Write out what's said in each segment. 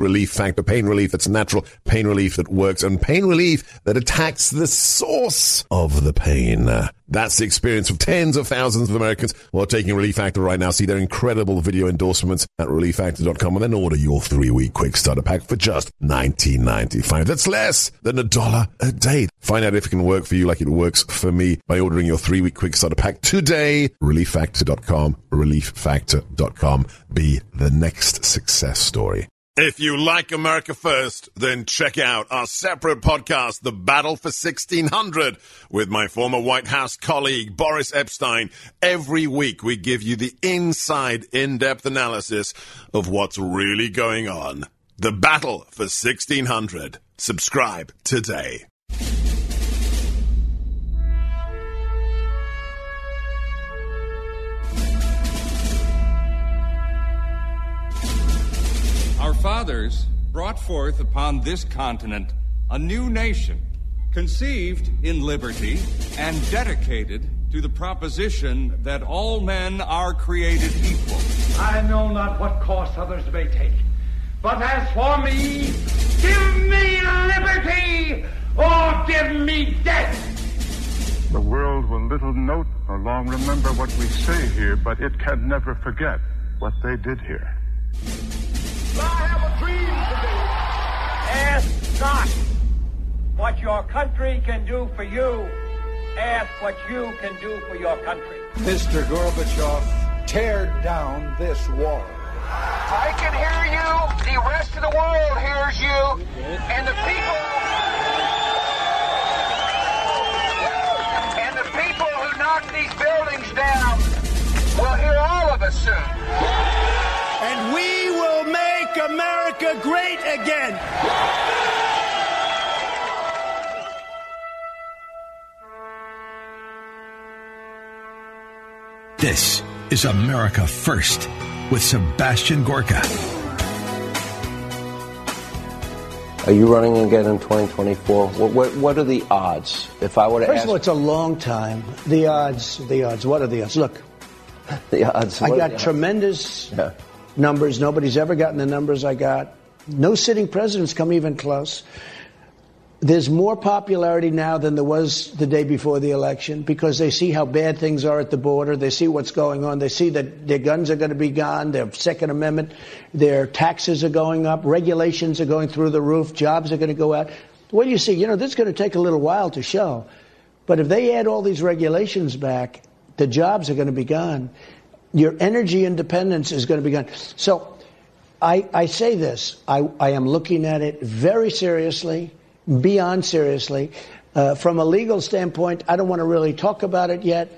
Relief Factor. Pain relief that's natural, pain relief that works, and pain relief that attacks the source of the pain. That's the experience of tens of thousands of Americans who are taking Relief Factor right now. See their incredible video endorsements at relieffactor.com and then order your 3-week quick starter pack for just $19.95. That's less than $1 a day. Find out if it can work for you like it works for me by ordering your 3-week quick starter pack today. relieffactor.com, relieffactor.com. Be the next success story. If you like America First, then check out our separate podcast, The Battle for 1600, with my former White House colleague, Boris Epstein. Every week, we give you the inside, in-depth analysis of what's really going on. The Battle for 1600. Subscribe today. Our fathers brought forth upon this continent a new nation, conceived in liberty and dedicated to the proposition that all men are created equal. I know not what course others may take, but as for me, give me liberty or give me death. The world will little note nor long remember what we say here, but it can never forget what they did here. I have a dream today. Ask not what your country can do for you. Ask what you can do for your country. Mr. Gorbachev, tear down this wall. I can hear you. The rest of the world hears you. And the people who knock these buildings down will hear all of us soon. And we will make America great again. This is America First with Sebastian Gorka. Are you running again in 2024? What are the odds? If I were to First ask... of all, it's a long time. The odds. What are the odds? Look, the odds. I got tremendous numbers. Nobody's ever gotten the numbers I got. No sitting presidents come even close. There's more popularity now than there was the day before the election because they see how bad things are at the border. They see what's going on. They see that their guns are going to be gone. Their Second Amendment, their taxes are going up. Regulations are going through the roof. Jobs are going to go out. What do you see? This is going to take a little while to show. But if they add all these regulations back, the jobs are going to be gone. Your energy independence is going to be gone. So I say this. I am looking at it very seriously. Beyond seriously. From a legal standpoint, I don't want to really talk about it yet.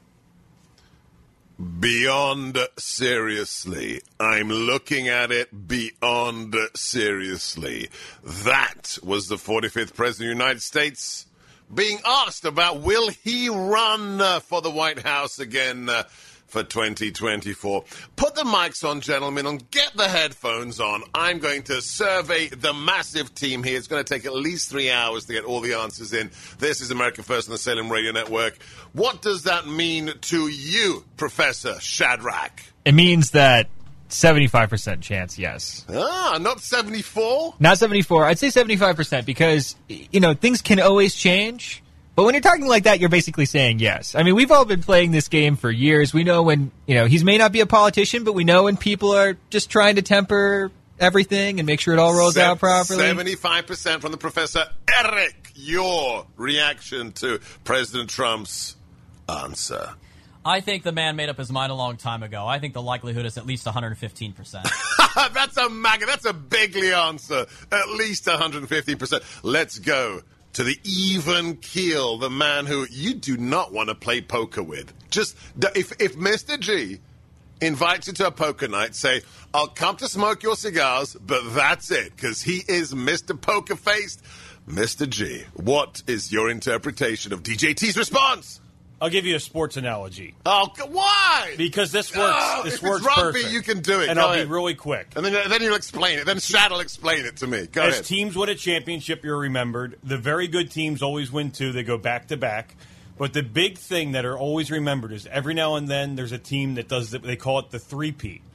Beyond seriously. I'm looking at it beyond seriously. That was the 45th President of the United States being asked about will he run for the White House again for 2024. Put the mics on, gentlemen, and get the headphones on. I'm going to survey the massive team here. It's going to take at least 3 hours to get all the answers in. This is America First on the Salem Radio Network. What does that mean to you, Professor Shadrach? It means that 75% chance, yes. Not 74? Not 74. I'd say 75% because, things can always change. But when you're talking like that, you're basically saying yes. I mean, we've all been playing this game for years. We know when, he may not be a politician, but we know when people are just trying to temper everything and make sure it all rolls out properly. 75% from the Professor. Eric, your reaction to President Trump's answer. I think the man made up his mind a long time ago. I think the likelihood is at least 115%. That's a bigly answer. At least 150%. Let's go to the even keel, the man who you do not want to play poker with. Just, if Mr. G invites you to a poker night, say, I'll come to smoke your cigars, but that's it, because he is Mr. Poker-Faced. Mr. G, what is your interpretation of DJT's response? I'll give you a sports analogy. Oh, why? Because this works. This works rugby, perfect. You can do it. And I'll be really quick. And then you'll explain it. Then Shad will explain it to me. Go ahead. As teams win a championship, you're remembered. The very good teams always win too. They go back to back. But the big thing that are always remembered is every now and then there's a team that does. They call it the three-peat.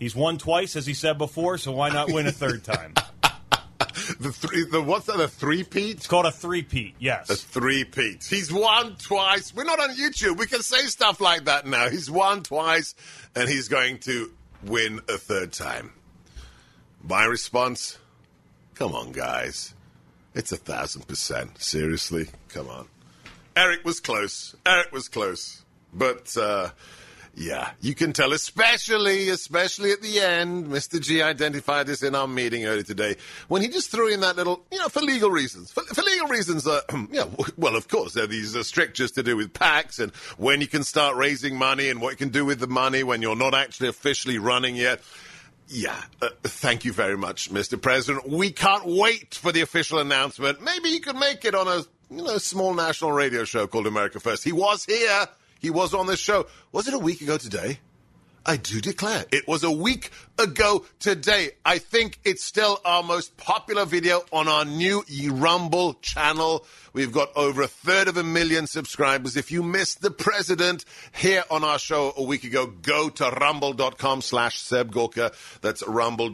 He's won twice, as he said before, so why not win a third time? What's that, a three-peat? It's called a three-peat, yes. A three-peat. He's won twice. We're not on YouTube. We can say stuff like that now. He's won twice, and he's going to win a third time. My response, come on, guys. It's 1,000%. Seriously? Come on. Eric was close. But, yeah, you can tell, especially at the end, Mr. G identified this in our meeting earlier today, when he just threw in that little, for legal reasons. For legal reasons, well, of course, there are these strictures to do with PACs and when you can start raising money and what you can do with the money when you're not actually officially running yet. Yeah, thank you very much, Mr. President. We can't wait for the official announcement. Maybe he could make it on a small national radio show called America First. He was here. He was on this show. Was it a week ago today? I do declare. It was a week ago today. I think it's still our most popular video on our new Rumble channel. We've got over 1/3 subscribers. If you missed the president here on our show a week ago, go to rumble.com/Seb Gorka. That's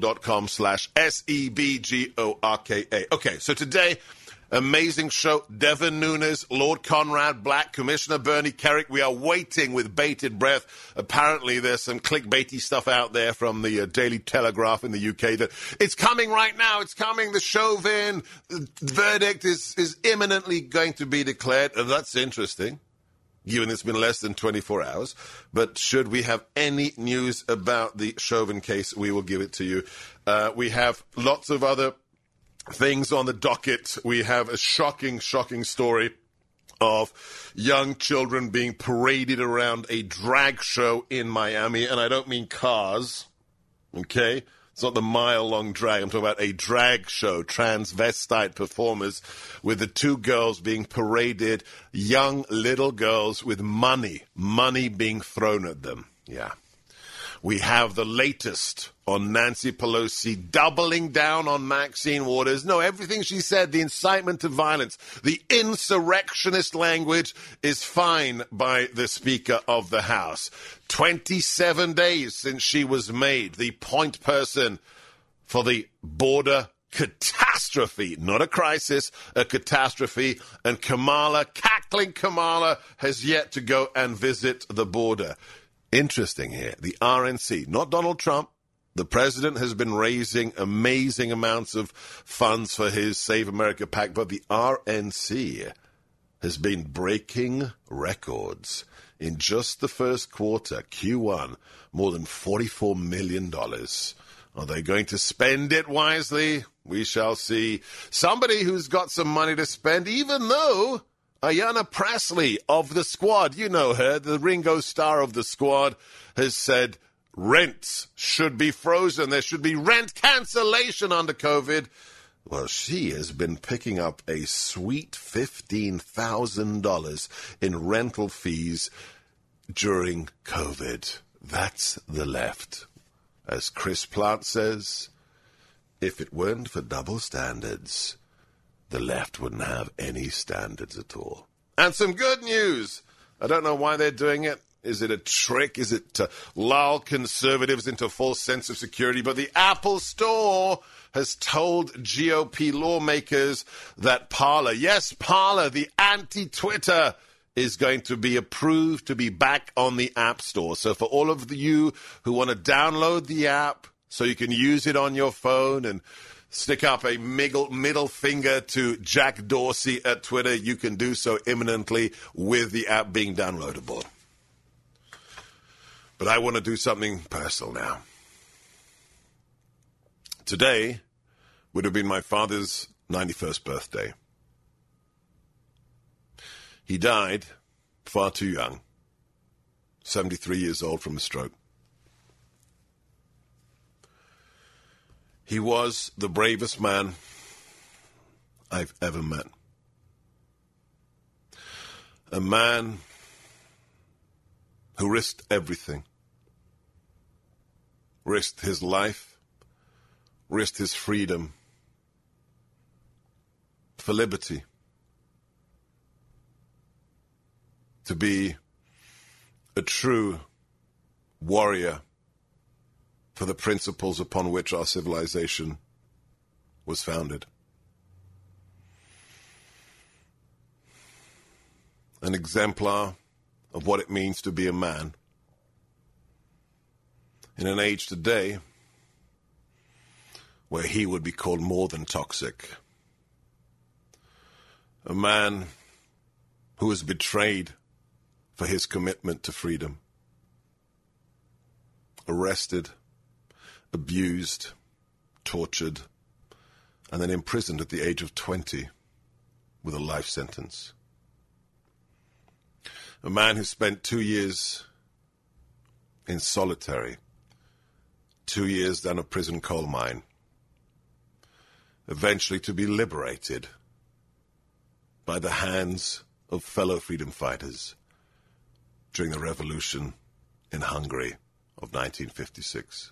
rumble.com/SEBGORKA. Okay, so today, amazing show. Devin Nunes, Lord Conrad Black, Commissioner Bernie Kerik. We are waiting with bated breath. Apparently, there's some clickbaity stuff out there from the Daily Telegraph in the UK that it's coming right now. It's coming. The Chauvin verdict is imminently going to be declared. That's interesting, given it's been less than 24 hours. But should we have any news about the Chauvin case, we will give it to you. We have lots of other things on the docket. We have a shocking story of young children being paraded around a drag show in Miami. And I don't mean cars, okay? It's not the mile-long drag. I'm talking about a drag show, transvestite performers, with the two girls being paraded, young little girls with money being thrown at them. Yeah. We have the latest on Nancy Pelosi doubling down on Maxine Waters. No, everything she said, the incitement to violence, the insurrectionist language is fine by the Speaker of the House. 27 days since she was made the point person for the border catastrophe, not a crisis, a catastrophe. And cackling Kamala, has yet to go and visit the border. Interesting here, the RNC, not Donald Trump. The president has been raising amazing amounts of funds for his Save America PAC, but the RNC has been breaking records. In just the first quarter, Q1, more than $44 million. Are they going to spend it wisely? We shall see. Somebody who's got some money to spend, even though Ayanna Pressley of The Squad, you know her, the Ringo star of The Squad, has said rents should be frozen. There should be rent cancellation under COVID. Well, she has been picking up a sweet $15,000 in rental fees during COVID. That's the left. As Chris Plant says, if it weren't for double standards, the left wouldn't have any standards at all. And some good news. I don't know why they're doing it. Is it a trick? Is it to lull conservatives into a false sense of security? But the Apple Store has told GOP lawmakers that Parler, yes, Parler, the anti-Twitter, is going to be approved to be back on the App Store. So for all of you who want to download the app so you can use it on your phone and stick up a middle finger to Jack Dorsey at Twitter, you can do so imminently with the app being downloadable. But I want to do something personal now. Today would have been my father's 91st birthday. He died far too young, 73 years old from a stroke. He was the bravest man I've ever met. A man who risked everything. Risked his life, risked his freedom for liberty. To be a true warrior for the principles upon which our civilization was founded. An exemplar of what it means to be a man. In an age today where he would be called more than toxic. A man who was betrayed for his commitment to freedom. Arrested, abused, tortured, and then imprisoned at the age of 20 with a life sentence. A man who spent 2 years in solitary, 2 years down a prison coal mine, eventually to be liberated by the hands of fellow freedom fighters during the revolution in Hungary of 1956.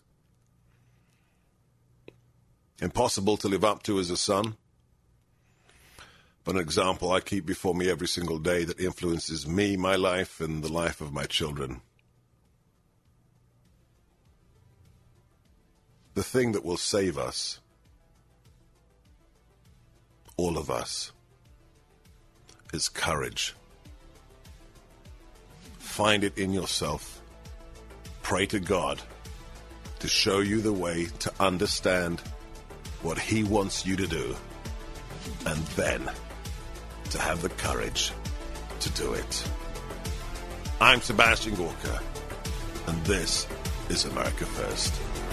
Impossible to live up to as a son, but an example I keep before me every single day that influences me, my life, and the life of my children. The thing that will save us, all of us, is courage. Find it in yourself. Pray to God to show you the way to understand what He wants you to do, and then to have the courage to do it. I'm Sebastian Gorka, and this is America First.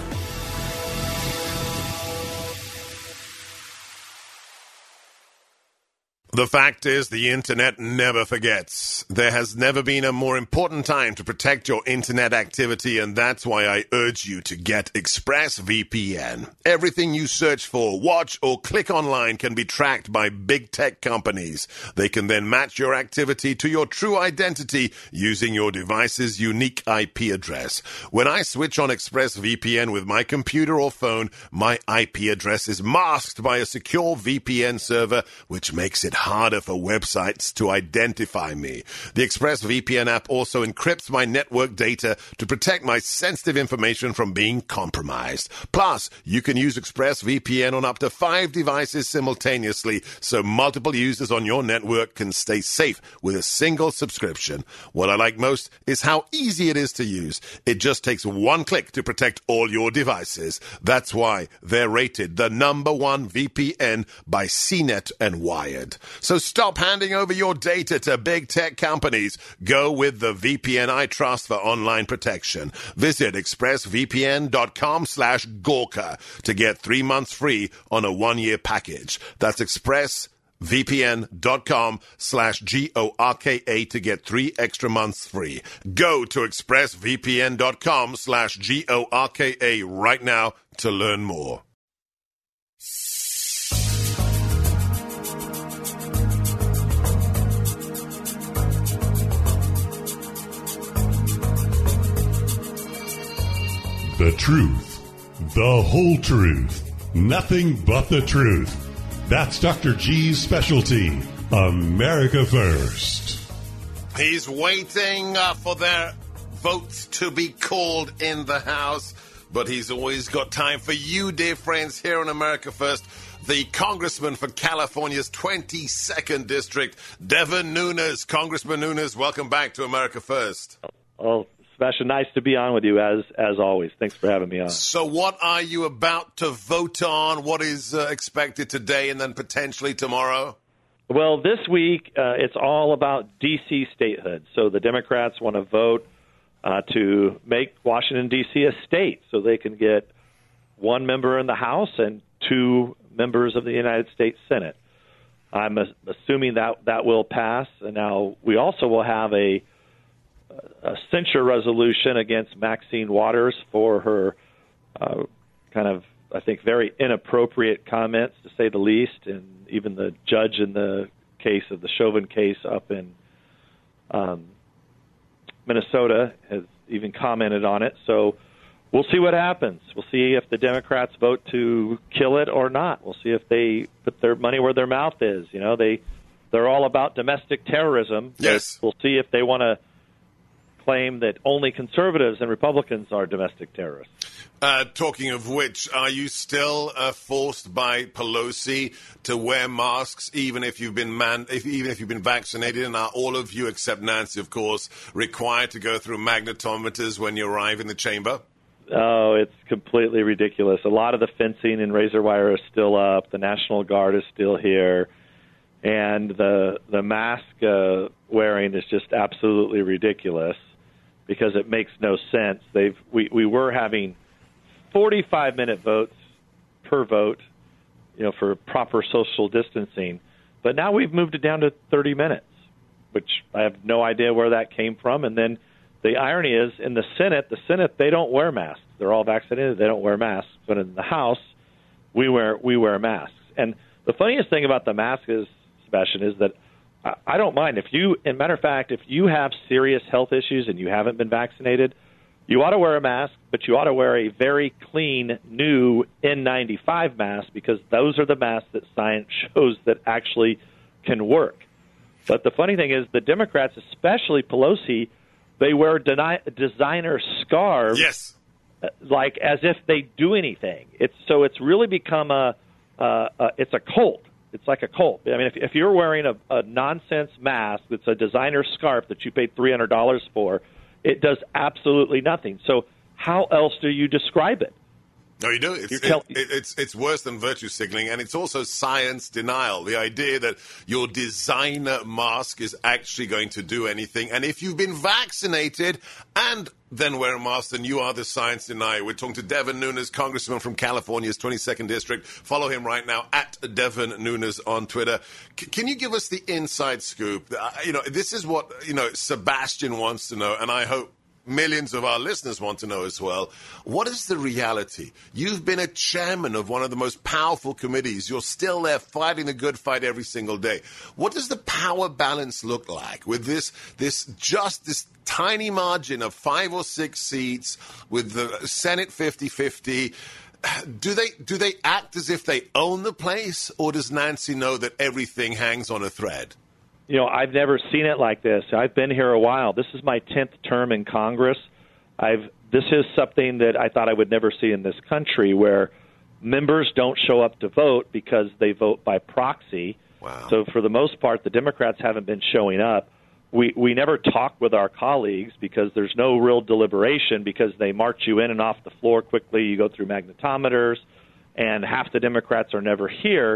The fact is, the internet never forgets. There has never been a more important time to protect your internet activity, and that's why I urge you to get ExpressVPN. Everything you search for, watch, or click online can be tracked by big tech companies. They can then match your activity to your true identity using your device's unique IP address. When I switch on ExpressVPN with my computer or phone, my IP address is masked by a secure VPN server, which makes it harder for websites to identify me. The ExpressVPN app also encrypts my network data to protect my sensitive information from being compromised. Plus, you can use ExpressVPN on up to 5 devices simultaneously, so multiple users on your network can stay safe with a single subscription. What I like most is how easy it is to use. It just takes one click to protect all your devices. That's why they're rated the #1 VPN by CNET and Wired. So stop handing over your data to big tech companies. Go with the VPN I trust for online protection. Visit expressvpn.com/Gorka to get 3 months free on a 1-year package. That's expressvpn.com/GORKA to get 3 extra months free. Go to expressvpn.com/GORKA right now to learn more. The truth, the whole truth, nothing but the truth. That's Dr. G's specialty, America First. He's waiting for their votes to be called in the House, but he's always got time for you, dear friends, here on America First. The congressman for California's 22nd District, Devin Nunes. Congressman Nunes, welcome back to America First. Oh, Sebastian, nice to be on with you, as always. Thanks for having me on. So what are you about to vote on? What is expected today and then potentially tomorrow? Well, this week, it's all about D.C. statehood. So the Democrats want to vote to make Washington, D.C. a state so they can get 1 member in the House and 2 members of the United States Senate. I'm assuming that will pass. And now we also will have a censure resolution against Maxine Waters for her kind of, I think, very inappropriate comments, to say the least. And even the judge in the case of the Chauvin case up in Minnesota has even commented on it. So we'll see what happens. We'll see if the Democrats vote to kill it or not. We'll see if they put their money where their mouth is. You know, they're all about domestic terrorism. Yes. We'll see if they want to claim that only conservatives and Republicans are domestic terrorists. Talking of which, are you still forced by Pelosi to wear masks, even if you've been vaccinated? And are all of you, except Nancy, of course, required to go through magnetometers when you arrive in the chamber? Oh, it's completely ridiculous. A lot of the fencing and razor wire is still up. The National Guard is still here. And the mask wearing is just absolutely ridiculous because it makes no sense. We were having 45-minute votes per vote, for proper social distancing. But now we've moved it down to 30 minutes, which I have no idea where that came from. And then the irony is, in the Senate, they don't wear masks. They're all vaccinated. They don't wear masks. But in the House, we wear masks. And the funniest thing about the mask is, Sebastian, is that I don't mind. As a matter of fact, if you have serious health issues and you haven't been vaccinated, you ought to wear a mask, but you ought to wear a very clean, new N95 mask because those are the masks that science shows that actually can work. But the funny thing is the Democrats, especially Pelosi, they wear designer scarves, yes, like as if they do anything. It's really become it's a cult. It's like a cult. I mean, if you're wearing a nonsense mask that's a designer scarf that you paid $300 for, it does absolutely nothing. So how else do you describe it? No, you do. It's worse than virtue signaling, and it's also science denial. The idea that your designer mask is actually going to do anything. And if you've been vaccinated and then wear a mask, then you are the science denier. We're talking to Devin Nunes, congressman from California's 22nd District. Follow him right now at Devin Nunes on Twitter. Can you give us the inside scoop? This is what, Sebastian wants to know, and I hope millions of our listeners want to know as well. What is the reality? You've been a chairman of one of the most powerful committees. You're still there fighting the good fight every single day. What does the power balance look like with this tiny margin of 5 or 6 seats with the Senate 50-50? Do they act as if they own the place, or does Nancy know that everything hangs on a thread? I've never seen it like this. I've been here a while. This is my 10th term in Congress. This is something that I thought I would never see in this country, where members don't show up to vote because they vote by proxy. Wow. So for the most part, the Democrats haven't been showing up. We never talk with our colleagues because there's no real deliberation, because they march you in and off the floor quickly. You go through magnetometers, and half the Democrats are never here.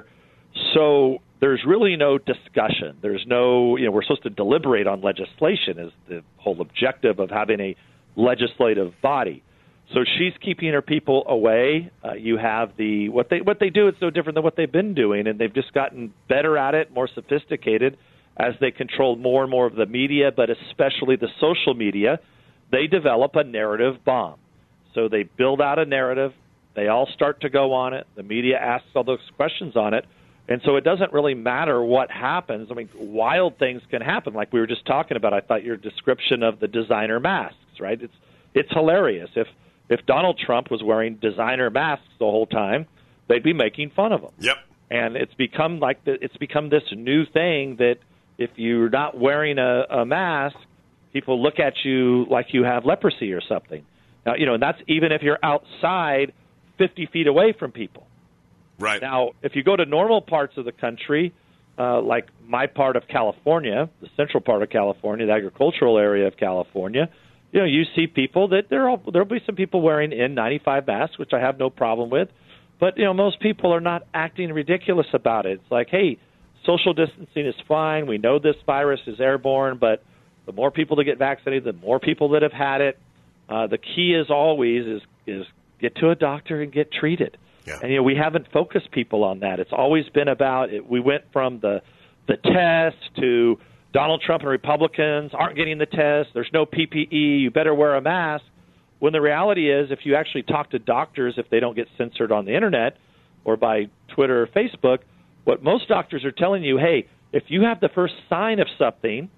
So there's really no discussion. There's no, we're supposed to deliberate on legislation is the whole objective of having a legislative body. So she's keeping her people away. You have what they do is so different than what they've been doing, and they've just gotten better at it, more sophisticated as they control more and more of the media, but especially the social media. They develop a narrative bomb. So they build out a narrative. They all start to go on it. The media asks all those questions on it. And so it doesn't really matter what happens. I mean, wild things can happen, like we were just talking about. I thought your description of the designer masks, right? It's hilarious. If Donald Trump was wearing designer masks the whole time, they'd be making fun of him. Yep. And it's become this new thing that if you're not wearing a mask, people look at you like you have leprosy or something. Now, and that's even if you're outside 50 feet away from people. Right. Now, if you go to normal parts of the country, like my part of California, the central part of California, the agricultural area of California, you see people that there'll be some people wearing N95 masks, which I have no problem with. But, most people are not acting ridiculous about it. It's like, hey, social distancing is fine. We know this virus is airborne, but the more people that get vaccinated, the more people that have had it. The key is always is get to a doctor and get treated. Yeah. And, we haven't focused people on that. It's always been about it. We went from the test to Donald Trump and Republicans aren't getting the test. There's no PPE. You better wear a mask. When the reality is, if you actually talk to doctors, if they don't get censored on the Internet or by Twitter or Facebook, what most doctors are telling you, hey, if you have the first sign of something,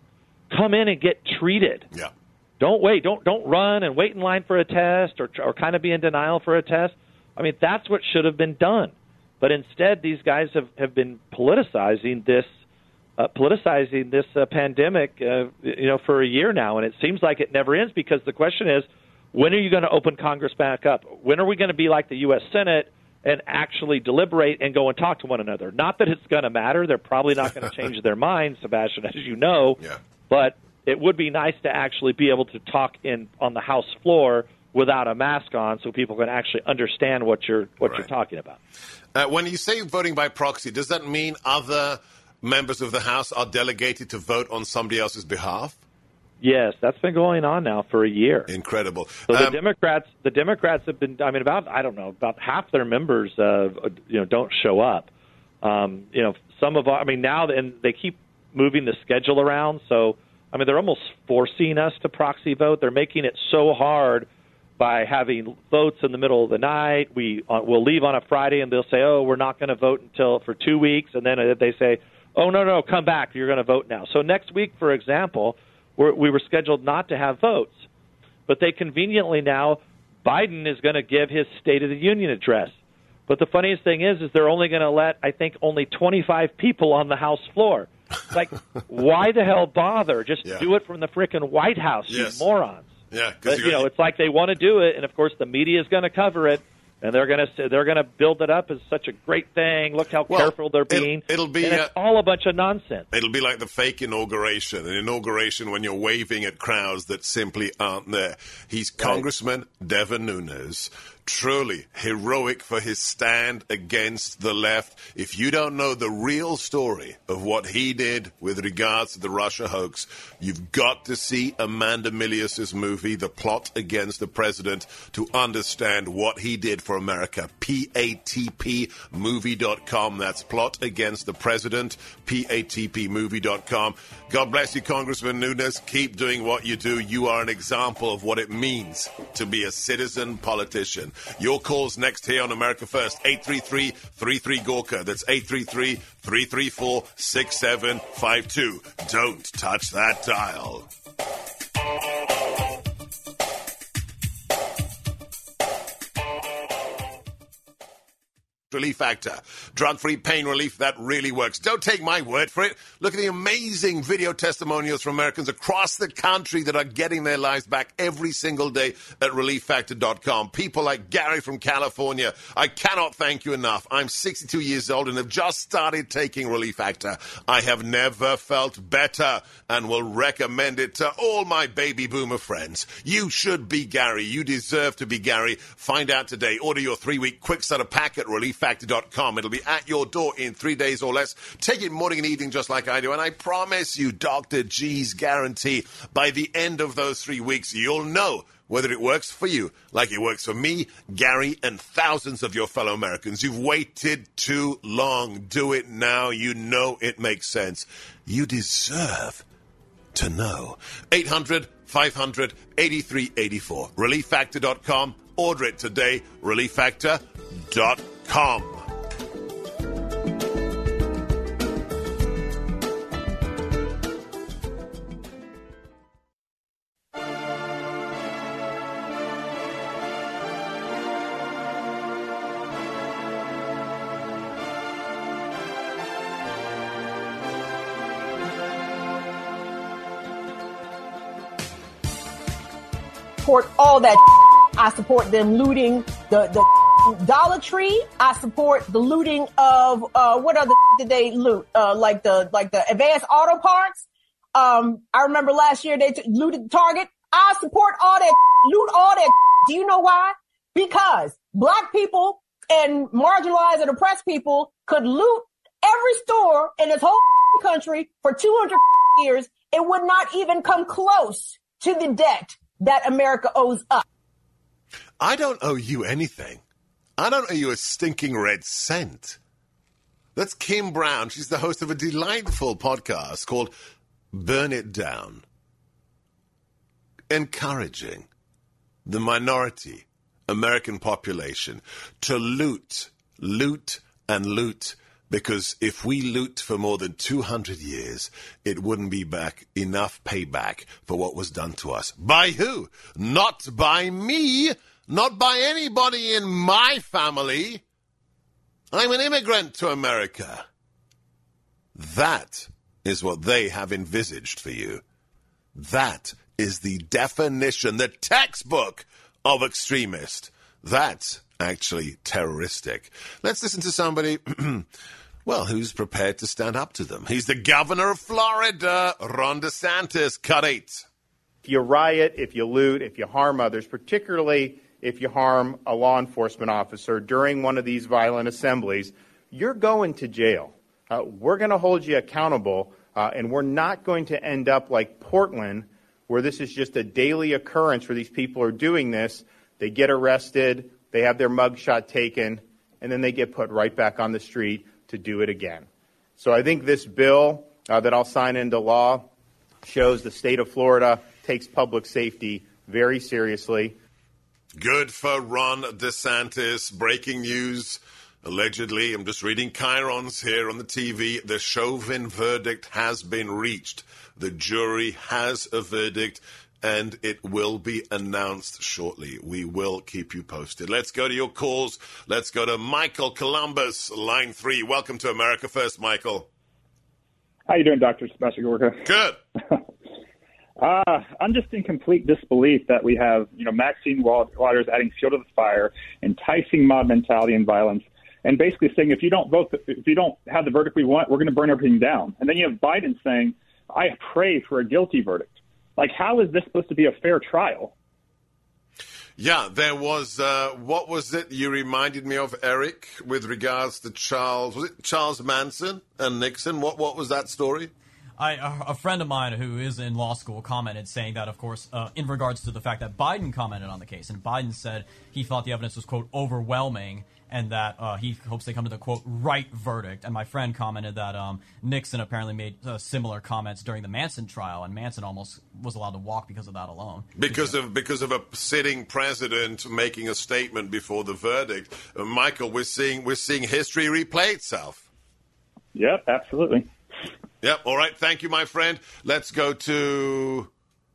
come in and get treated. Yeah. Don't wait. Don't run and wait in line for a test or kind of be in denial for a test. I mean, that's what should have been done. But instead, these guys have been politicizing this politicizing this pandemic, for a year now, and it seems like it never ends because the question is, when are you going to open Congress back up? When are we going to be like the U.S. Senate and actually deliberate and go and talk to one another? Not that it's going to matter. They're probably not going to change their minds, Sebastian, as you know. Yeah. But it would be nice to actually be able to talk on the House floor without a mask on so people can actually understand what you're talking about. When you say voting by proxy, does that mean other members of the House are delegated to vote on somebody else's behalf? Yes, that's been going on now for a year. Incredible. So the Democrats have been, about half their members, don't show up. Now, and they keep moving the schedule around. So, they're almost forcing us to proxy vote. They're making it so hard by having votes in the middle of the night. We'll leave on a Friday and they'll say, oh, we're not going to vote for 2 weeks. And then they say, oh, no, come back. You're going to vote now. So next week, for example, we were scheduled not to have votes, but they conveniently now, Biden is going to give his State of the Union address. But the funniest thing is they're only going to let, I think, only 25 people on the House floor. Like, why the hell bother? Just do it from the frickin' White House, you morons. Yeah, but, it's like they want to do it, and of course the media is going to cover it. And they're going to build it up as such a great thing. Look how careful they're being. It'll be it's all a bunch of nonsense. It'll be like the fake inauguration. An inauguration when you're waving at crowds that simply aren't there. He's Congressman Devin Nunes. Truly heroic for his stand against the left. If you don't know the real story of what he did with regards to the Russia hoax, you've got to see Amanda Milius's movie, The Plot Against the President, to understand what he did for America. PATPmovie.com. That's Plot Against the President, PATPmovie.com. God bless you, Congressman Nunes. Keep doing what you do. You are an example of what it means to be a citizen politician. Your calls next here on America First, 833-33-GORKA. That's 833-334-6752. Don't touch that dial. Relief Factor. Drug-free pain relief that really works. Don't take my word for it. Look at the amazing video testimonials from Americans across the country that are getting their lives back every single day at ReliefFactor.com. People like Gary from California. I cannot thank you enough. I'm 62 years old and have just started taking Relief Factor. I have never felt better and will recommend it to all my baby boomer friends. You should be Gary. You deserve to be Gary. Find out today. Order your 3-week quick starter pack at ReliefFactor.com. It'll be at your door in 3 days or less. Take it morning and evening just like I do. And I promise you, Dr. G's guarantee, by the end of those 3 weeks, you'll know whether it works for you like it works for me, Gary, and thousands of your fellow Americans. You've waited too long. Do it now. You know it makes sense. You deserve to know. 800-500-8384. ReliefFactor.com. Order it today. ReliefFactor.com. Support all that. I support them looting the Dollar Tree. I support the looting of what other did they loot? Like the advanced auto parts. I remember last year they looted Target. I support all that. Loot all that. Do you know why? Because black people and marginalized and oppressed people could loot every store in this whole country for 200 years. It would not even come close to the debt that America owes us. I don't owe you anything. I don't owe you a stinking red cent. That's Kim Brown. She's the host of a delightful podcast called Burn It Down. Encouraging the minority American population to loot, and loot. Because if we loot for more than 200 years, it wouldn't be enough payback for what was done to us. By who? Not by me. Not by anybody in my family. I'm an immigrant to America. That is what they have envisaged for you. That is the definition, the textbook of extremist. That's actually terroristic. Let's listen to somebody, well, who's prepared to stand up to them. He's the governor of Florida, Ron DeSantis. Cut 8. If you riot, if you loot, if you harm others, particularly if you harm a law enforcement officer during one of these violent assemblies, you're going to jail. We're going to hold you accountable, and we're not going to end up like Portland, where this is just a daily occurrence where these people are doing this. They get arrested, they have their mugshot taken, and then they get put right back on the street to do it again. So I think this bill that I'll sign into law shows the state of Florida takes public safety very seriously. Good for Ron DeSantis. Breaking news. Allegedly, I'm just reading Chyrons here on the TV. The Chauvin verdict has been reached. The jury has a verdict, and it will be announced shortly. We will keep you posted. Let's go to your calls. Let's go to Michael Columbus, line 3. Welcome to America First, Michael. How you doing, Dr. Sebastian Gorka? Good. I'm just in complete disbelief that we have, Maxine Waters adding fuel to the fire, enticing mob mentality and violence, and basically saying if you don't have the verdict we want, we're going to burn everything down. And then you have Biden saying, I pray for a guilty verdict. Like, how is this supposed to be a fair trial? Yeah, there was, what was it you reminded me of, Eric, with regards to Charles Manson and Nixon? What was that story? A friend of mine who is in law school commented saying that, of course, in regards to the fact that Biden commented on the case, and Biden said he thought the evidence was, quote, overwhelming, and that he hopes they come to the, quote, right verdict. And my friend commented that Nixon apparently made similar comments during the Manson trial, and Manson almost was allowed to walk because of that alone. Because of a sitting president making a statement before the verdict. Michael, we're seeing history replay itself. Yep, absolutely. Yep, all right. Thank you, my friend. Let's go to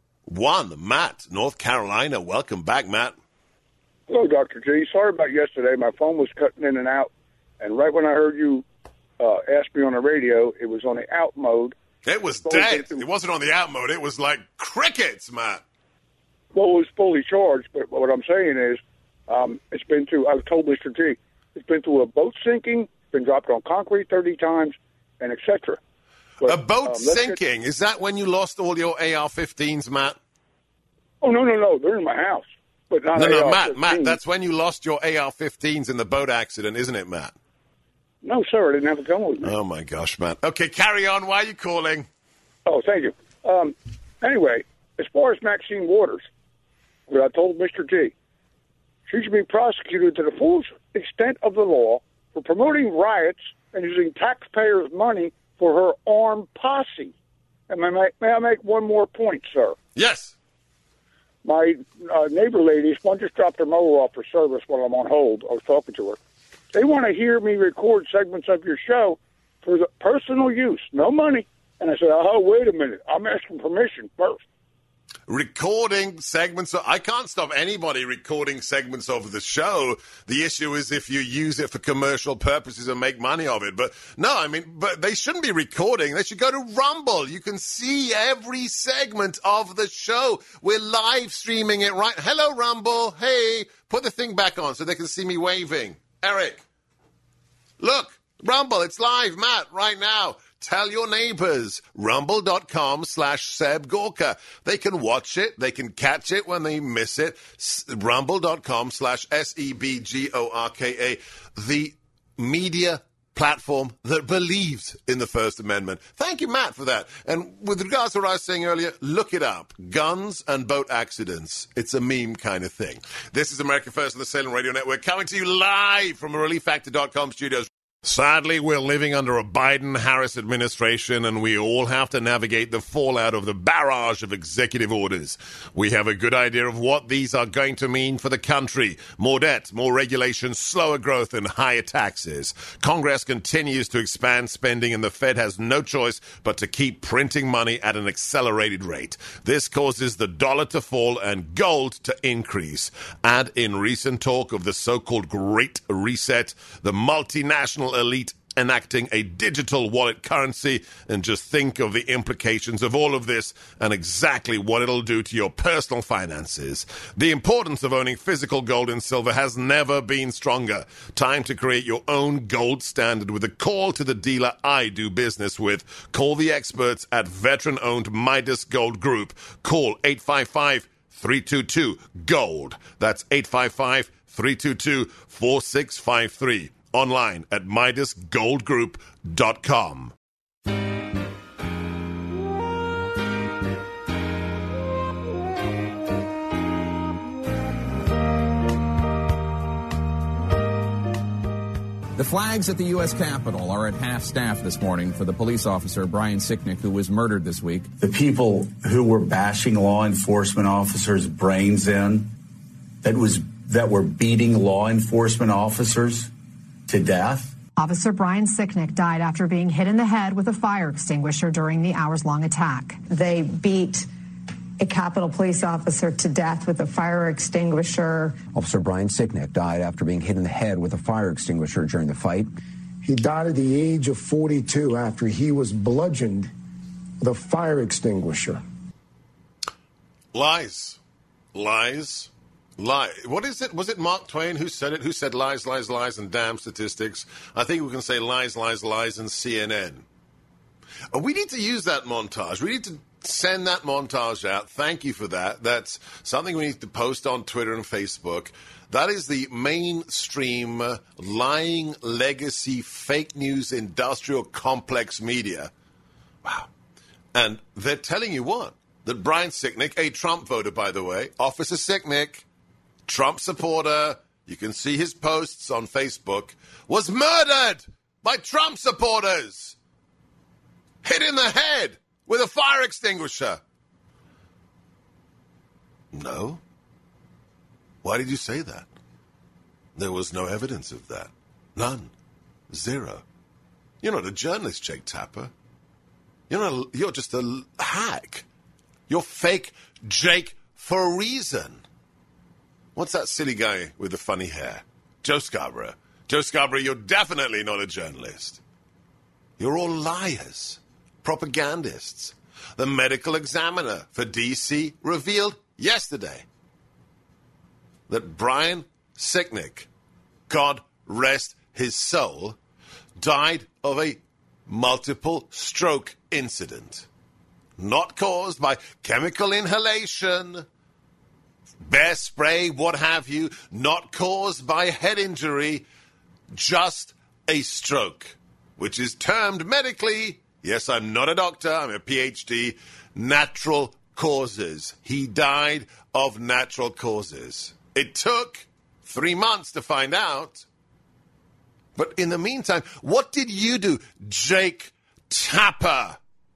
Matt, North Carolina. Welcome back, Matt. Hello, Dr. G. Sorry about yesterday. My phone was cutting in and out, and right when I heard you ask me on the radio, it was on the out mode. It was dead. It wasn't on the out mode. It was like crickets, Matt. Well, it was fully charged, but what I'm saying is it's been through, I've told Mr. G, it's been through a boat sinking, been dropped on concrete 30 times, and et cetera. A boat sinking? Is that when you lost all your AR-15s, Matt? Oh, no. They're in my house. But not no, Matt, that's when you lost your AR-15s in the boat accident, isn't it, Matt? No, sir, I didn't have a gun with me. Oh, my gosh, Matt. Okay, carry on. Why are you calling? Oh, thank you. Anyway, as far as Maxine Waters, what I told Mr. G, she should be prosecuted to the full extent of the law for promoting riots and using taxpayers' money for her armed posse. And may I make one more point, sir? Yes. My neighbor ladies, one just dropped their mower off for service while I'm on hold. I was talking to her. They want to hear me record segments of your show for the personal use, no money. And I said, oh, wait a minute. I'm asking permission first. Recording segments. I can't stop anybody recording segments of the show. The issue is if you use it for commercial purposes and make money of it. But no, but they shouldn't be recording. They should go to Rumble. You can see every segment of the show. We're live streaming it right. Hello, Rumble. Hey, put the thing back on so they can see me waving. Eric, look, Rumble, it's live, Matt, right now. Tell your neighbors, rumble.com/Seb Gorka. They can watch it. They can catch it when they miss it. Rumble.com/SEBGORKA. The media platform that believes in the First Amendment. Thank you, Matt, for that. And with regards to what I was saying earlier, look it up. Guns and boat accidents. It's a meme kind of thing. This is America First on the Salem Radio Network, coming to you live from the ReliefFactor.com studios. Sadly, we're living under a Biden-Harris administration, and we all have to navigate the fallout of the barrage of executive orders. We have a good idea of what these are going to mean for the country. More debt, more regulation, slower growth, and higher taxes. Congress continues to expand spending, and the Fed has no choice but to keep printing money at an accelerated rate. This causes the dollar to fall and gold to increase. Add in recent talk of the so-called Great Reset, the multinational elite enacting a digital wallet currency, and just think of the implications of all of this and exactly what it'll do to your personal finances. The importance of owning physical gold and silver has never been stronger. Time to create your own gold standard with a call to the dealer I do business with. Call the experts at veteran-owned Midas Gold Group. Call 855-322-GOLD. That's 855-322-4653. Online at MidasGoldGroup.com. The flags at the U.S. Capitol are at half staff this morning for the police officer Brian Sicknick, who was murdered this week. The people who were bashing law enforcement officers' brains in, that were beating law enforcement officers to death. Officer Brian Sicknick died after being hit in the head with a fire extinguisher during the hours-long attack. They beat a Capitol police officer to death with a fire extinguisher. Officer Brian Sicknick died after being hit in the head with a fire extinguisher during the fight. He died at the age of 42 after he was bludgeoned with a fire extinguisher. Lies. Lies. Lie. What is it? Was it Mark Twain who said it? Who said lies, lies, lies, and damn statistics? I think we can say lies, lies, lies, and CNN. We need to use that montage. We need to send that montage out. Thank you for that. That's something we need to post on Twitter and Facebook. That is the mainstream lying legacy fake news industrial complex media. Wow. And they're telling you what? That Brian Sicknick, a Trump voter, by the way, Officer Sicknick, Trump supporter, you can see his posts on Facebook, was murdered by Trump supporters. Hit in the head with a fire extinguisher. No. Why did you say that? There was no evidence of that. None. Zero. You're not a journalist, Jake Tapper. You're just a hack. You're fake Jake for a reason. What's that silly guy with the funny hair? Joe Scarborough. Joe Scarborough, you're definitely not a journalist. You're all liars. Propagandists. The medical examiner for D.C. revealed yesterday that Brian Sicknick, God rest his soul, died of a multiple stroke incident. Not caused by chemical inhalation, bear spray, what have you. Not caused by head injury, just a stroke, which is termed medically, yes, I'm not a doctor, I'm a PhD, natural causes. He died of natural causes. It took 3 months to find out. But in the meantime, what did you do, Jake Tapper?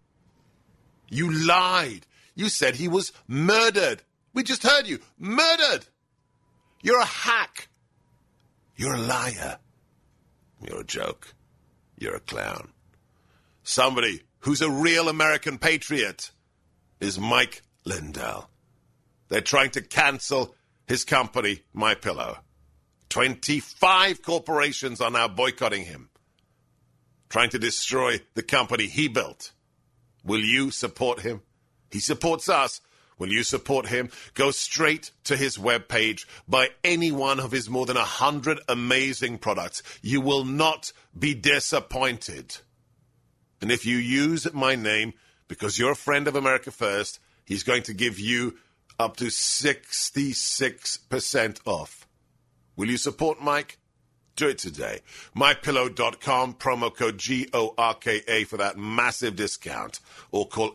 You lied. You said he was murdered. We just heard you. Murdered. You're a hack. You're a liar. You're a joke. You're a clown. Somebody who's a real American patriot is Mike Lindell. They're trying to cancel his company, MyPillow. 25 corporations are now boycotting him, trying to destroy the company he built. Will you support him? He supports us. Will you support him? Go straight to his webpage. Buy any one of his more than 100 amazing products. You will not be disappointed. And if you use my name because you're a friend of America First, he's going to give you up to 66% off. Will you support Mike? Do it today. MyPillow.com, promo code GORKA for that massive discount. Or call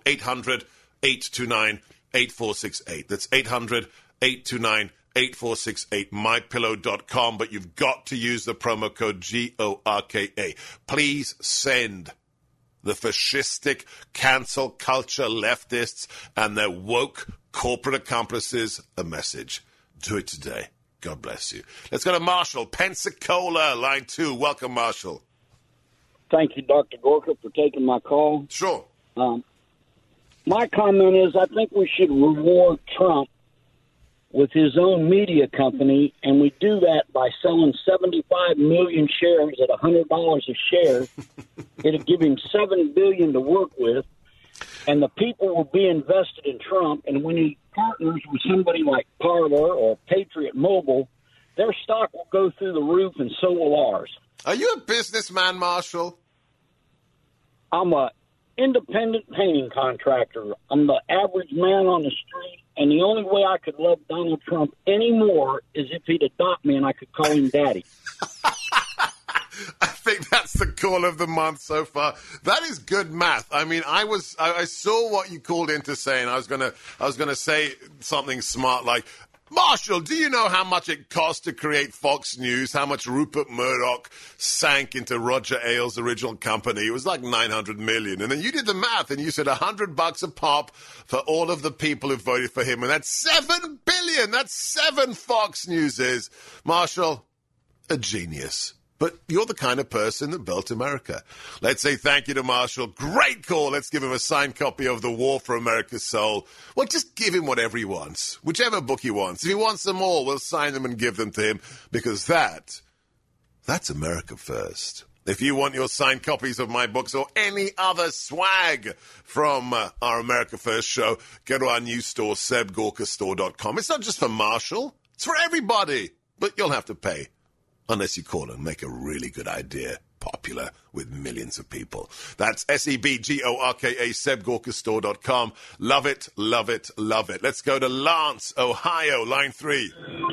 800-829-8468. That's 800-829-8468. MyPillow.com, but you've got to use the promo code GORKA. Please send the fascistic cancel culture leftists and their woke corporate accomplices a message. Do it today. God bless you. Let's go to Marshall, Pensacola, line 2. Welcome, Marshall. Thank you, Dr. Gorka, for taking my call. Sure. My comment is I think we should reward Trump with his own media company, and we do that by selling 75 million shares at $100 a share. It'll give him $7 billion to work with, and the people will be invested in Trump. And when he partners with somebody like Parler or Patriot Mobile, their stock will go through the roof, and so will ours. Are you a businessman, Marshall? I'm a independent painting contractor. I'm the average man on the street, and the only way I could love Donald Trump anymore is if he'd adopt me and I could call him Daddy. I think that's the call of the month so far. That is good math. I mean, I saw what you called into saying. I was gonna say something smart like, Marshall, do you know how much it cost to create Fox News? How much Rupert Murdoch sank into Roger Ailes' original company? It was like $900 million. And then you did the math and you said $100 a pop for all of the people who voted for him. And that's $7 billion. That's 7 Fox Newses. Marshall, a genius. But you're the kind of person that built America. Let's say thank you to Marshall. Great call. Let's give him a signed copy of The War for America's Soul. Well, just give him whatever he wants, whichever book he wants. If he wants them all, we'll sign them and give them to him, because that's America First. If you want your signed copies of my books or any other swag from our America First show, go to our new store, SebGorkaStore.com. It's not just for Marshall. It's for everybody. But you'll have to pay. Unless you call and make a really good idea popular with millions of people. That's SEBGORKA, SebGorkaStore.com. Love it, love it, love it. Let's go to Lance, Ohio, line 3.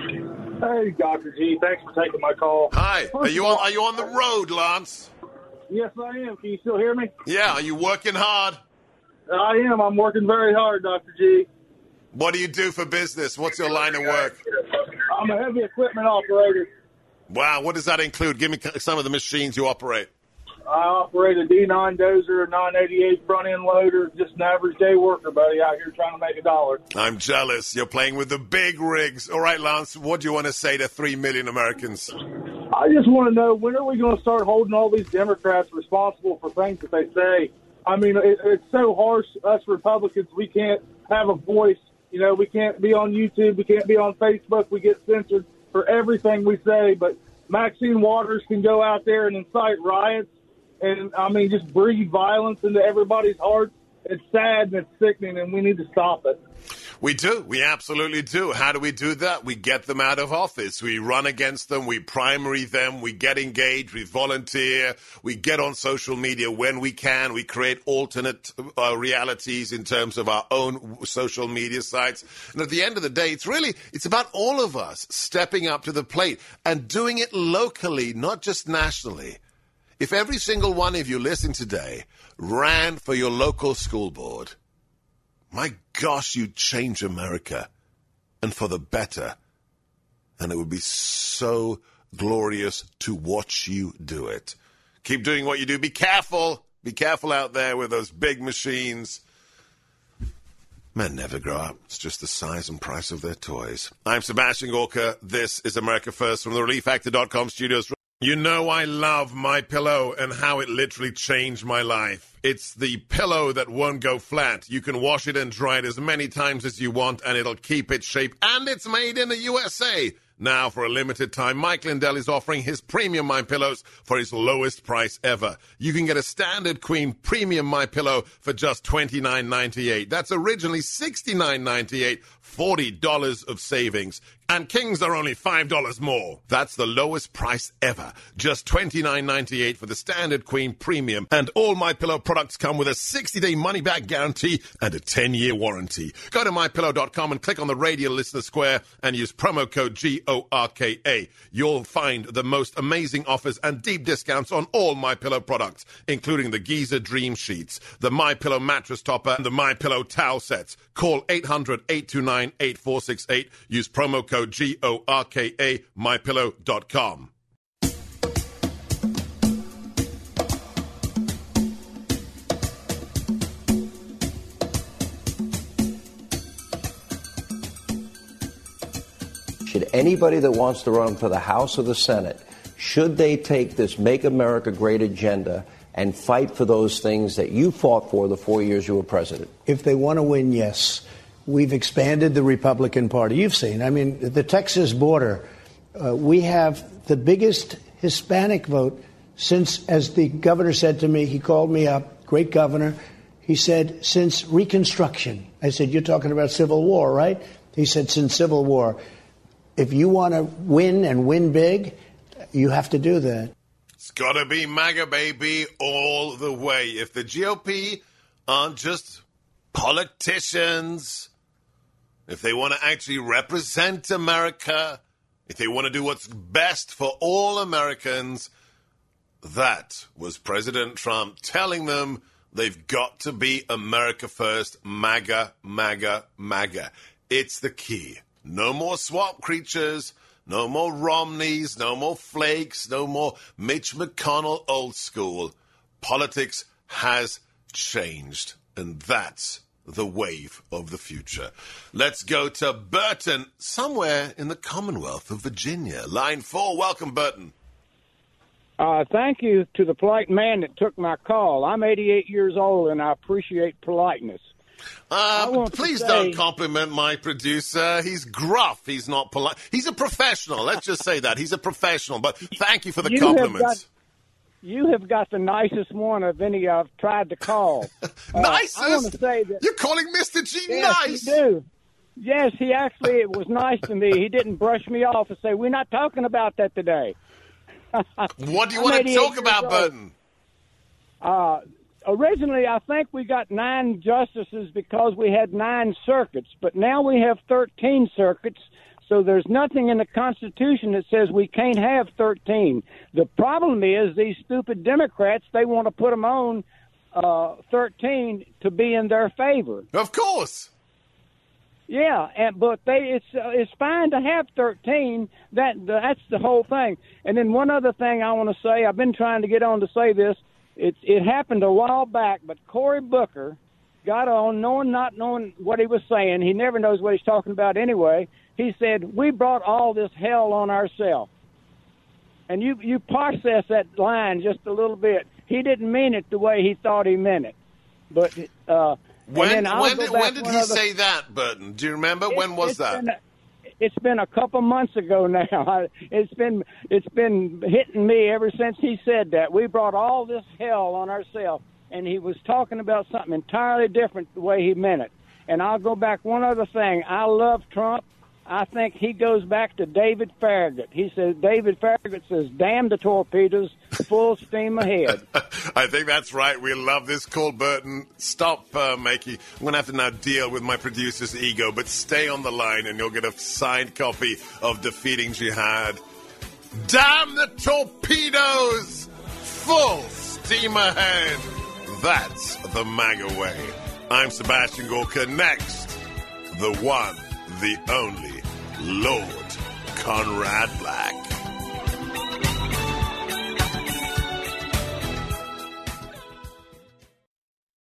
Hey, Dr. G. Thanks for taking my call. Hi. Are you on the road, Lance? Yes, I am. Can you still hear me? Yeah. Are you working hard? I am. I'm working very hard, Dr. G. What do you do for business? What's your line of work? I'm a heavy equipment operator. Wow, what does that include? Give me some of the machines you operate. I operate a D9 dozer, a 988 front-end loader, just an average day worker, buddy, out here trying to make $1. I'm jealous. You're playing with the big rigs. All right, Lance, what do you want to say to 3 million Americans? I just want to know, when are we going to start holding all these Democrats responsible for things that they say? I mean, it's so harsh, us Republicans, we can't have a voice. You know, we can't be on YouTube, we can't be on Facebook, we get censored for everything we say, but Maxine Waters can go out there and incite riots and, I mean, just breathe violence into everybody's hearts. It's sad and it's sickening, and we need to stop it. We do. We absolutely do. How do we do that? We get them out of office. We run against them. We primary them. We get engaged. We volunteer. We get on social media when we can. We create alternate realities in terms of our own social media sites. And at the end of the day, it's about all of us stepping up to the plate and doing it locally, not just nationally. If every single one of you listening today ran for your local school board, my gosh, you'd change America, and for the better. And it would be so glorious to watch you do it. Keep doing what you do. Be careful. Be careful out there with those big machines. Men never grow up. It's just the size and price of their toys. I'm Sebastian Gorka. This is America First from the ReliefFactor.com studios. You know I love MyPillow and how it literally changed my life. It's the pillow that won't go flat. You can wash it and dry it as many times as you want, and it'll keep its shape. And it's made in the USA. Now, for a limited time, Mike Lindell is offering his premium MyPillows for his lowest price ever. You can get a standard queen premium MyPillow for just $29.98. That's originally $69.98, $40 of savings. And kings are only $5 more. That's the lowest price ever. Just $29.98 for the standard queen premium. And all MyPillow products come with a 60-day money-back guarantee and a 10-year warranty. Go to MyPillow.com and click on the radio listener square and use promo code GORKA. You'll find the most amazing offers and deep discounts on all MyPillow products, including the Giza Dream Sheets, the MyPillow mattress topper, and the MyPillow towel sets. Call 800-829-8468. Use promo code GORKA, MyPillow.com. Should anybody that wants to run for the House or the Senate, should they take this Make America Great agenda and fight for those things that you fought for the 4 years you were president? If they want to win, yes. We've expanded the Republican Party. You've seen, I mean, the Texas border, we have the biggest Hispanic vote since, as the governor said to me, he called me up, great governor, he said, since Reconstruction. I said, you're talking about Civil War, right? He said, since Civil War. If you want to win and win big, you have to do that. It's got to be MAGA, baby, all the way. If the GOP aren't just politicians, if they want to actually represent America, if they want to do what's best for all Americans, that was President Trump telling them they've got to be America first, MAGA, MAGA, MAGA. It's the key. No more swamp creatures, no more Romneys, no more Flakes, no more Mitch McConnell old school. Politics has changed, and that's the wave of the future. Let's go to Burton, somewhere in the Commonwealth of Virginia. Line 4, welcome, Burton. Thank you to the polite man that took my call. I'm 88 years old, and I appreciate politeness. Please don't compliment my producer. He's gruff. He's not polite. He's a professional. Let's just say that. He's a professional. But thank you for the compliments. You have got the nicest one of any I've tried to call. Nicest? I want to say that you're calling Mr. G yes, nice? You do. Yes, he actually was nice to me. He didn't brush me off and say, we're not talking about that today. What do you want to talk about, Burton? Originally, I think we got 9 justices because we had 9 circuits, but now we have 13 circuits, so there's nothing in the Constitution that says we can't have 13. The problem is these stupid Democrats, they want to put them on 13 to be in their favor. Of course. Yeah, but it's fine to have 13. That's the whole thing. And then one other thing I want to say, I've been trying to get on to say this. It happened a while back, but Cory Booker got on, not knowing what he was saying. He never knows what he's talking about anyway. He said, we brought all this hell on ourselves. And you process that line just a little bit. He didn't mean it the way he thought he meant it. But when did he say that, Burton? Do you remember? When was that? It's been a couple months ago now. It's been hitting me ever since he said that. We brought all this hell on ourselves, and he was talking about something entirely different the way he meant it. And I'll go back one other thing. I love Trump. I think he goes back to David Farragut. He says, David Farragut says, damn the torpedoes, full steam ahead. I think that's right. We love this call, Burton. Stop, Makey. I'm going to have to now deal with my producer's ego, but stay on the line and you'll get a signed copy of Defeating Jihad. Damn the torpedoes, full steam ahead. That's the MAGA way. I'm Sebastian Gorka. Next, the one, the only Lord Conrad Black.